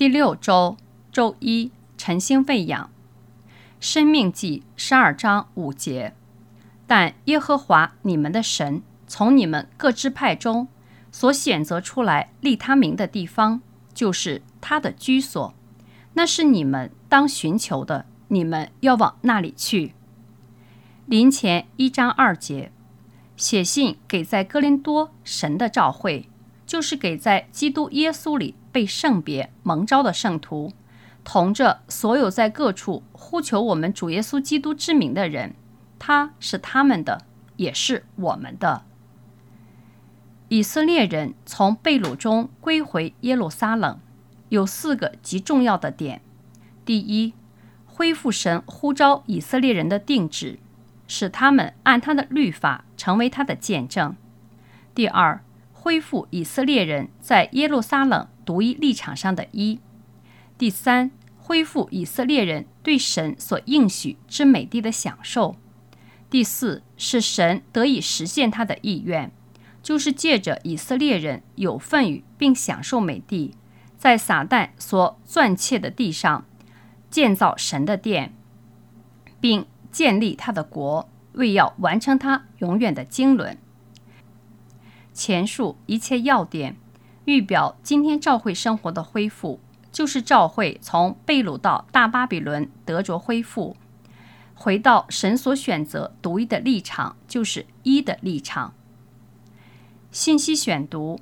第6周周一，晨星喂养。申命记12章5节，但耶和华你们的神从你们各支派中所选择出来立他名的地方，就是他的居所，那是你们当寻求的，你们要往那里去。林前1章2节，写信给在哥林多神的召会，就是给在基督耶稣里被圣别蒙召的圣徒，同着所有在各处呼求我们主耶稣基督之名的人，他是他们的，也是我们的。以色列人从被掳中归回耶路撒冷，有4个极重要的点。第一，恢复神呼召以色列人的定旨，使他们按他的律法成为他的见证。第二，恢复以色列人在耶路撒冷独一立场上的一。第三，恢复以色列人对神所应许之美地的享受。第四，使神得以实现他的意愿，就是借着以色列人有份于并享受美地，在撒旦所钻窃的地上建造神的殿，并建立他的国，为要完成他永远的经纶。前述一切要点预表今天教会生活的恢复，就是教会从被掳到大巴比伦得着恢复，回到神所选择独一的立场，就是一的立场。信息选读：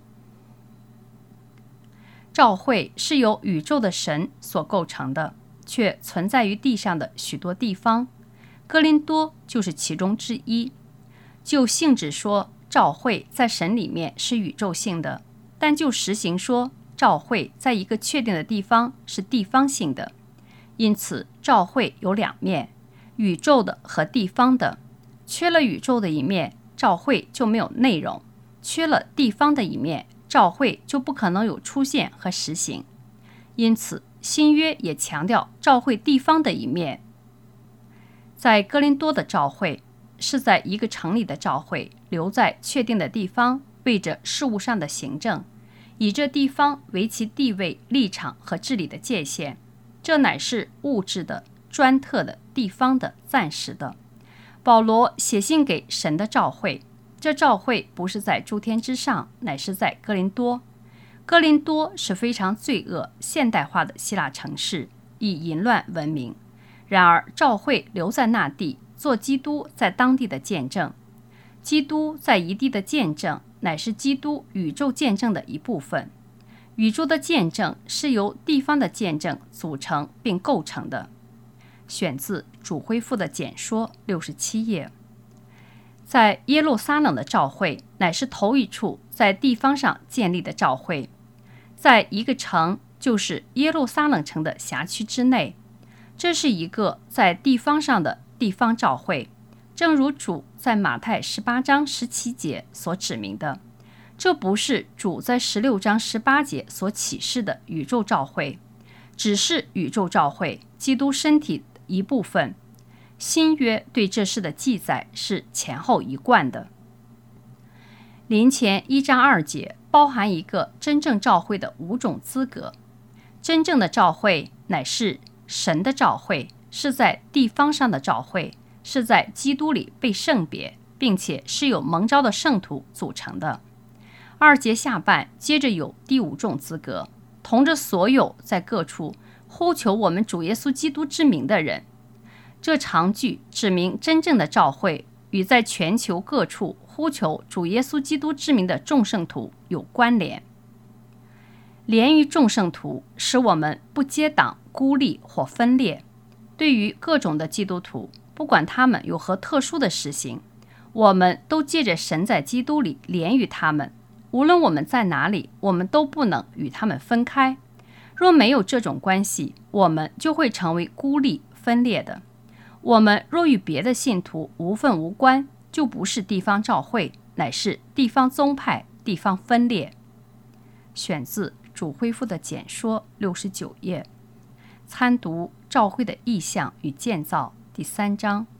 教会是由宇宙的神所构成的，却存在于地上的许多地方，哥林多就是其中之一。就性质说，教会在神里面是宇宙性的，但就实行说，教会在一个确定的地方是地方性的。因此教会有2面，宇宙的和地方的。缺了宇宙的一面，教会就没有内容；缺了地方的一面，教会就不可能有出现和实行。因此新约也强调教会地方的一面。在哥林多的教会是在一个城里的教会，留在确定的地方，为着事务上的行政，以这地方为其地位、立场和治理的界限。这乃是物质的、专特的、地方的、暂时的。保罗写信给神的教会，这教会不是在诸天之上，乃是在哥林多。哥林多是非常罪恶、现代化的希腊城市，以淫乱闻名。然而教会留在那地，做基督在当地的见证。基督在一地的见证，乃是基督宇宙见证的一部分。宇宙的见证是由地方的见证组成并构成的。选自主恢复的简说67页。在耶路撒冷的教会，乃是头一处在地方上建立的教会。在一个城，就是耶路撒冷城的辖区之内，这是一个在地方上的地方教会，正如主在马太18章17节所指明的。这不是主在16章18节所启示的宇宙教会，只是宇宙教会，基督身体一部分。新约对这事的记载是前后一贯的。林前1章2节包含一个真正教会的5种资格。真正的教会乃是神的教会，是在地方上的教会，是在基督里被圣别，并且是由蒙召的圣徒组成的。2节下半接着有第5种资格，同着所有在各处呼求我们主耶稣基督之名的人。这长句指明真正的教会与在全球各处呼求主耶稣基督之名的众圣徒有关联。连于众圣徒，使我们不结党、孤立或分裂。对于各种的基督徒，不管他们有何特殊的实行，我们都借着神在基督里连于他们。无论我们在哪里，我们都不能与他们分开。若没有这种关系，我们就会成为孤立分裂的。我们若与别的信徒无分无关，就不是地方教会，乃是地方宗派、地方分裂。选自主恢复的简说69页。参读教会的意象与建造第3章。